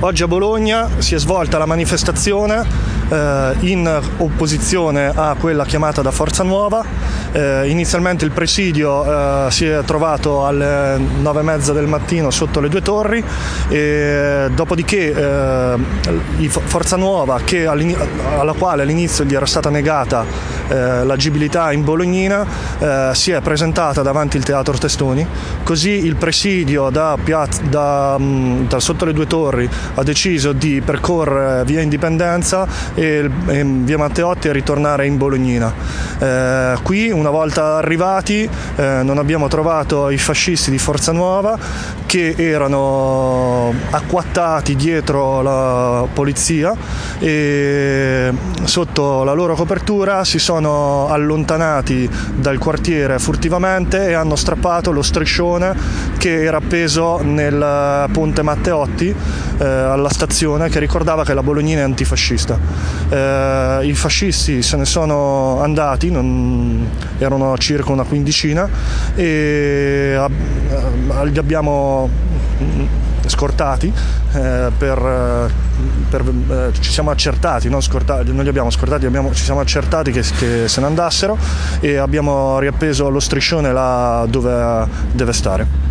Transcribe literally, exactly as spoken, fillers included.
Oggi a Bologna si è svolta la manifestazione eh, in opposizione a quella chiamata da Forza Nuova. Eh, inizialmente il presidio eh, si è trovato alle nove e mezza del mattino sotto le due torri, e dopodiché eh, i Forza Nuova, che alla quale all'inizio gli era stata negata eh, l'agibilità in bolognina, eh, si è presentata davanti il Teatro Testoni. Così il presidio da, piazza, da, da sotto le due torri ha deciso di percorrere via Indipendenza e, e via Matteotti e ritornare in bolognina. Eh, qui, una volta arrivati, eh, non abbiamo trovato i fascisti di Forza Nuova, che erano acquattati dietro la polizia, e sotto la loro copertura si sono allontanati dal quartiere furtivamente e hanno strappato lo striscione che era appeso nel ponte Matteotti eh, alla stazione, che ricordava che la Bolognina è antifascista. Eh, i fascisti se ne sono andati, non, erano circa una quindicina, e eh, li abbiamo scortati eh, per, per eh, ci siamo accertati, non scortati, non li abbiamo scortati, abbiamo, ci siamo accertati che, che se ne andassero, e abbiamo riappeso lo striscione là dove deve stare.